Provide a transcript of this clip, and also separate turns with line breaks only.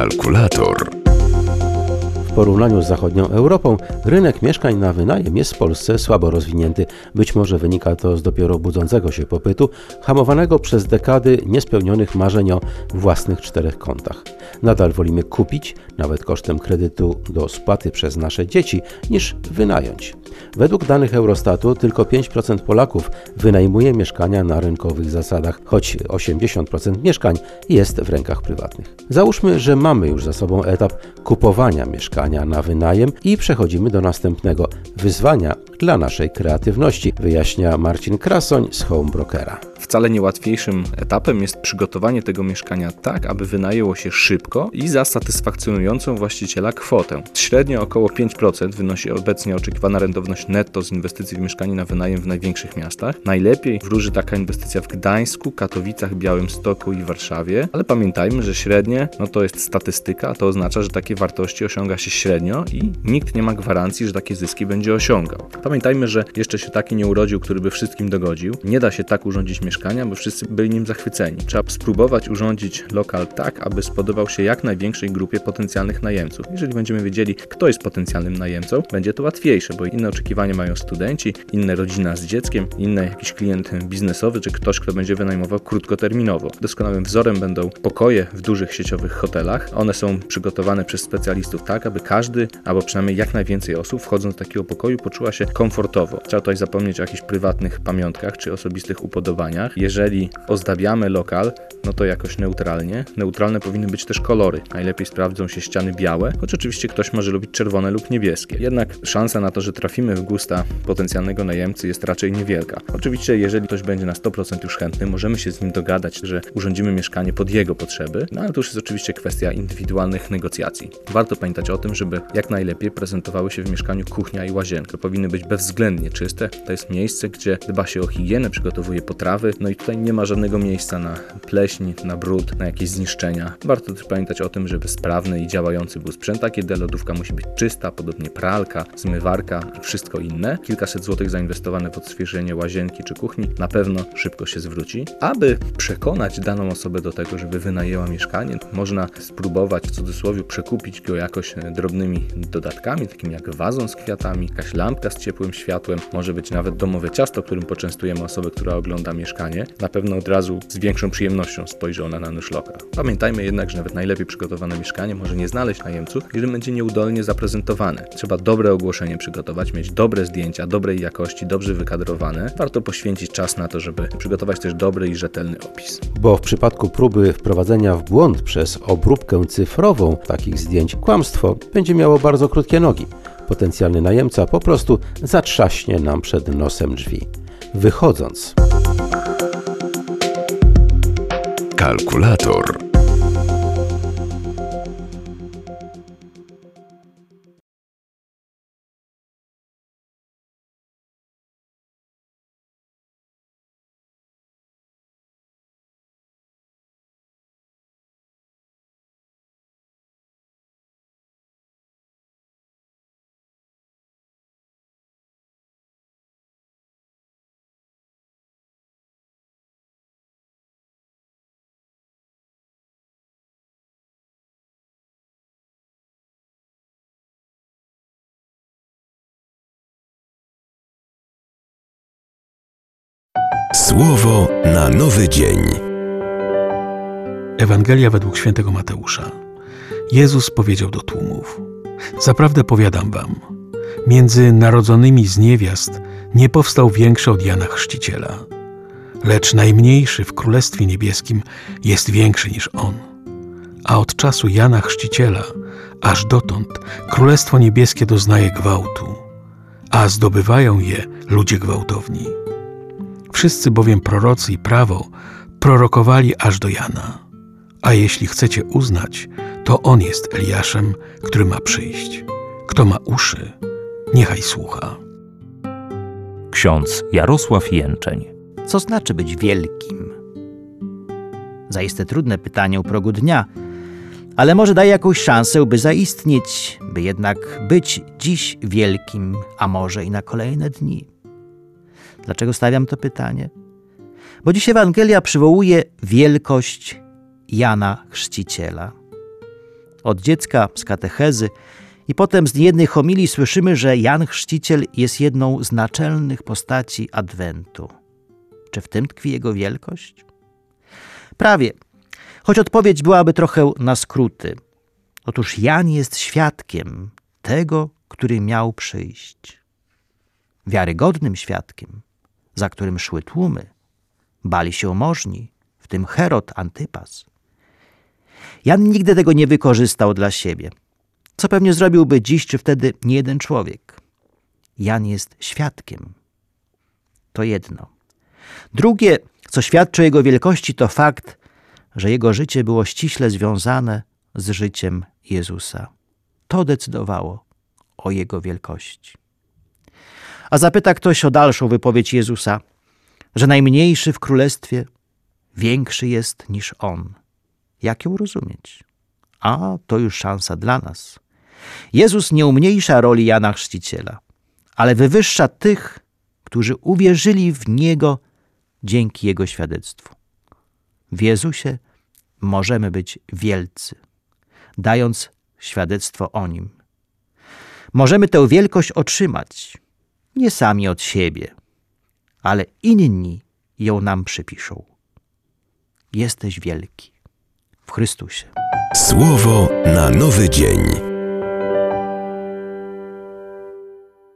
Kalkulator.
W porównaniu z zachodnią Europą rynek mieszkań na wynajem jest w Polsce słabo rozwinięty. Być może wynika to z dopiero budzącego się popytu, hamowanego przez dekady niespełnionych marzeń o własnych 4 kątach. Nadal wolimy kupić, nawet kosztem kredytu do spłaty przez nasze dzieci, niż wynająć. Według danych Eurostatu tylko 5% Polaków wynajmuje mieszkania na rynkowych zasadach, choć 80% mieszkań jest w rękach prywatnych. Załóżmy, że mamy już za sobą etap kupowania mieszkania na wynajem i przechodzimy do następnego wyzwania dla naszej kreatywności, wyjaśnia Marcin Krasoń z Home Brokera.
Wcale nie łatwiejszym etapem jest przygotowanie tego mieszkania tak, aby wynajęło się szybko i za satysfakcjonującą właściciela kwotę. Średnio około 5% wynosi obecnie oczekiwana rentowność netto z inwestycji w mieszkanie na wynajem w największych miastach. Najlepiej wróży taka inwestycja w Gdańsku, Katowicach, Białymstoku i Warszawie, ale pamiętajmy, że średnie to jest statystyka, to oznacza, że takie wartości osiąga się średnio i nikt nie ma gwarancji, że takie zyski będzie osiągał. Pamiętajmy, że jeszcze się taki nie urodził, który by wszystkim dogodził. Nie da się tak urządzić mieszkania, bo wszyscy byli nim zachwyceni. Trzeba spróbować urządzić lokal tak, aby spodobał się jak największej grupie potencjalnych najemców. Jeżeli będziemy wiedzieli, kto jest potencjalnym najemcą, będzie to łatwiejsze, bo inne oczekiwania mają studenci, inne rodzina z dzieckiem, inny jakiś klient biznesowy, czy ktoś, kto będzie wynajmował krótkoterminowo. Doskonałym wzorem będą pokoje w dużych sieciowych hotelach. One są przygotowane przez specjalistów tak, aby każdy, albo przynajmniej jak najwięcej osób wchodząc do takiego pokoju poczuła się komfortowo. Trzeba tutaj zapomnieć o jakichś prywatnych pamiątkach, czy osobistych upodobaniach. Jeżeli ozdabiamy lokal, to jakoś neutralnie. Neutralne powinny być też kolory. Najlepiej sprawdzą się ściany białe, choć oczywiście ktoś może lubić czerwone lub niebieskie. Jednak szansa na to, że trafimy w gusta potencjalnego najemcy jest raczej niewielka. Oczywiście, jeżeli ktoś będzie na 100% już chętny, możemy się z nim dogadać, że urządzimy mieszkanie pod jego potrzeby, ale to już jest oczywiście kwestia indywidualnych negocjacji. Warto pamiętać o tym, żeby jak najlepiej prezentowały się w mieszkaniu kuchnia i łazienka. Powinny być bezwzględnie czyste. To jest miejsce, gdzie dba się o higienę, przygotowuje potrawy, i tutaj nie ma żadnego miejsca na pleśń, na brud, na jakieś zniszczenia. Warto też pamiętać o tym, żeby sprawny i działający był sprzęt, kiedy lodówka musi być czysta, podobnie pralka, zmywarka i wszystko inne. Kilkaset złotych zainwestowane w odświeżenie łazienki czy kuchni na pewno szybko się zwróci. Aby przekonać daną osobę do tego, żeby wynajęła mieszkanie, można spróbować w cudzysłowie przekupić go jakoś drobnymi dodatkami, takimi jak wazon z kwiatami, jakaś lampka z ciepłym światłem, może być nawet domowe ciasto, którym poczęstujemy osobę, która ogląda mieszkanie. Na pewno od razu z większą przyjemnością spojrzy ona na nasz lokal. Pamiętajmy jednak, że nawet najlepiej przygotowane mieszkanie może nie znaleźć najemców, jeżeli będzie nieudolnie zaprezentowane. Trzeba dobre ogłoszenie przygotować, mieć dobre zdjęcia, dobrej jakości, dobrze wykadrowane. Warto poświęcić czas na to, żeby przygotować też dobry i rzetelny opis.
Bo w przypadku próby wprowadzenia w błąd przez obróbkę cyfrową takich zdjęć, kłamstwo będzie miało bardzo krótkie nogi. Potencjalny najemca po prostu zatrzaśnie nam przed nosem drzwi. Wychodząc.
Kalkulator. Słowo na nowy dzień.
Ewangelia według świętego Mateusza. Jezus powiedział do tłumów: zaprawdę powiadam wam, między narodzonymi z niewiast nie powstał większy od Jana Chrzciciela, lecz najmniejszy w Królestwie Niebieskim jest większy niż on. A od czasu Jana Chrzciciela aż dotąd Królestwo Niebieskie doznaje gwałtu, a zdobywają je ludzie gwałtowni. Wszyscy bowiem prorocy i prawo prorokowali aż do Jana. A jeśli chcecie uznać, to on jest Eliaszem, który ma przyjść. Kto ma uszy, niechaj słucha.
Ksiądz Jarosław Jęczeń.
Co znaczy być wielkim? Zaiste trudne pytanie u progu dnia, ale może daje jakąś szansę, by zaistnieć, by jednak być dziś wielkim, a może i na kolejne dni. Dlaczego stawiam to pytanie? Bo dziś Ewangelia przywołuje wielkość Jana Chrzciciela. Od dziecka, z katechezy i potem z jednej homilii słyszymy, że Jan Chrzciciel jest jedną z naczelnych postaci Adwentu. Czy w tym tkwi jego wielkość? Prawie, choć odpowiedź byłaby trochę na skróty. Otóż Jan jest świadkiem tego, który miał przyjść. Wiarygodnym świadkiem, za którym szły tłumy. Bali się możni, w tym Herod Antypas. Jan nigdy tego nie wykorzystał dla siebie. Co pewnie zrobiłby dziś czy wtedy nie jeden człowiek. Jan jest świadkiem. To jedno. Drugie, co świadczy o jego wielkości, to fakt, że jego życie było ściśle związane z życiem Jezusa. To decydowało o jego wielkości. A zapyta ktoś o dalszą wypowiedź Jezusa, że najmniejszy w królestwie większy jest niż On. Jak ją rozumieć? A to już szansa dla nas. Jezus nie umniejsza roli Jana Chrzciciela, ale wywyższa tych, którzy uwierzyli w Niego dzięki Jego świadectwu. W Jezusie możemy być wielcy, dając świadectwo o Nim. Możemy tę wielkość otrzymać, nie sami od siebie, ale inni ją nam przypiszą. Jesteś wielki w Chrystusie.
Słowo na nowy dzień.